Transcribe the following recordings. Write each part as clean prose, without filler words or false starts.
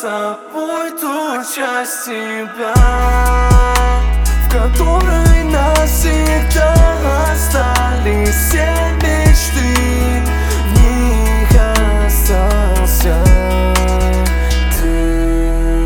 собой ту часть тебя, в которой навсегда остались все мечты. В них остался ты.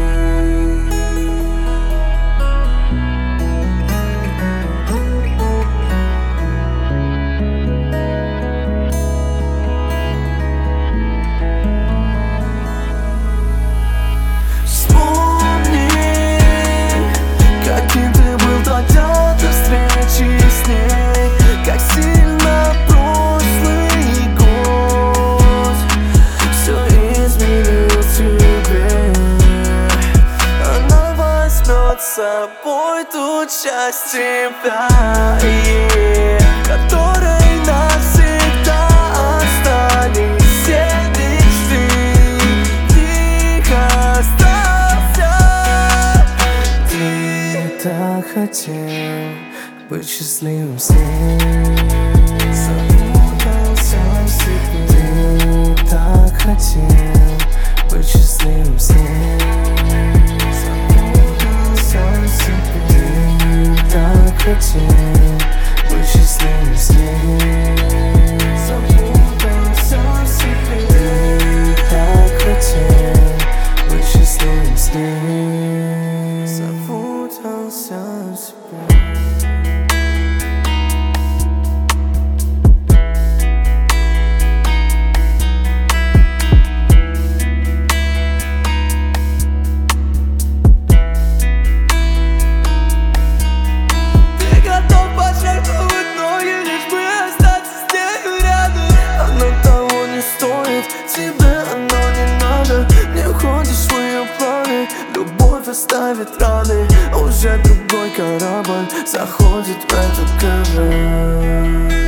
Вспомни, каким ты был тогда до встречи с ней, как сильно прошлый год все изменил тебе. Она возьмет с собой ту часть тебя, в которой навсегда остались все мечты. В них остался ты. Так хотел быть счастливым с ней, запутался в себе. Ты так хотел быть счастливым с ней, запутался в себе. Ты так хотел быть счастливым с ней, запутался в себе. Ты так хотел быть счастливым с ней, запутался в себе. Тебе оно не надо, не входишь в свои планы. Любовь оставит раны, уже другой корабль заходит в эту гавань.